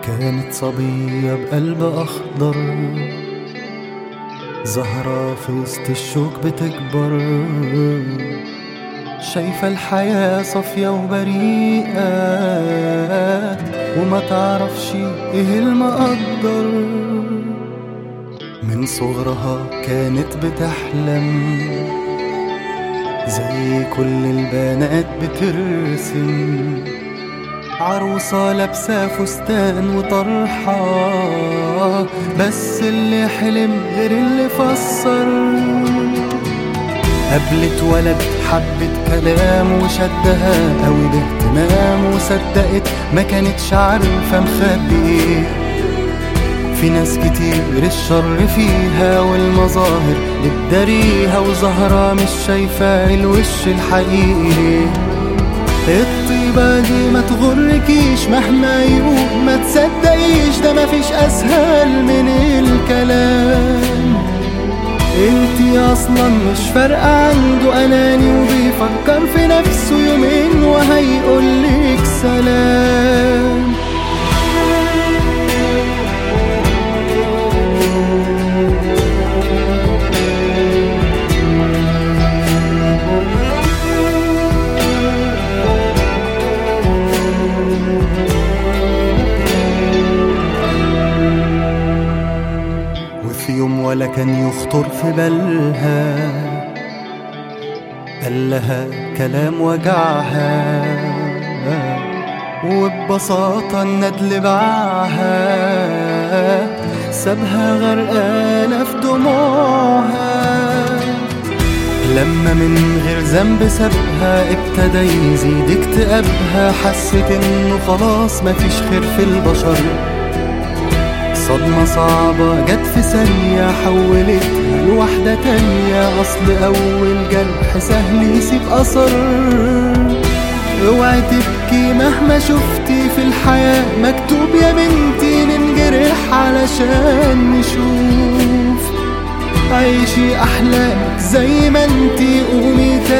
كانت صبية بقلب أخضر، زهرة في وسط الشوك بتكبر، شايفة الحياة صافية وبريئة وما تعرفش ايه المقدر. من صغرها كانت بتحلم زي كل البنات بترسم، عروسة لابسة فستان وطرحة، بس اللي حلم غير اللي فسر. قابلت ولد حبت كلام وشدها قوي باهتمام، وصدقت ما كانتش عارفة مخبي ايه. في ناس كتير الشر فيها والمظاهر بتداريها، وزهرة مش شايفة الوش الحقيقي. الطيبة دي ما تغركيش مهما يقول، ما تصدقيش ده مفيش أسهل من الكلام. انتي أصلا مش فارقة عنده، أناني وبيفكر في نفسه يومين وهيقولك سلام. في يوم ولا كان يخطر في بالها، قال لها كلام وجعها، وببساطة الندل باعها، سابها غرقانة في دموعها. لما من غير ذنب سابها ابتدى يزيد اكتئابها، حست انه خلاص مفيش خير في البشر. صدمة صعبة جت في ثانية حولتها لوحدة تانية، أصل أول جرح سهل يسيب أثر. اوعي تبكي مهما شفتي في الحياة، مكتوب يا بنتي ننجرح علشان نشوف. عيشي أحلامك زي ما انتي، قومي تاني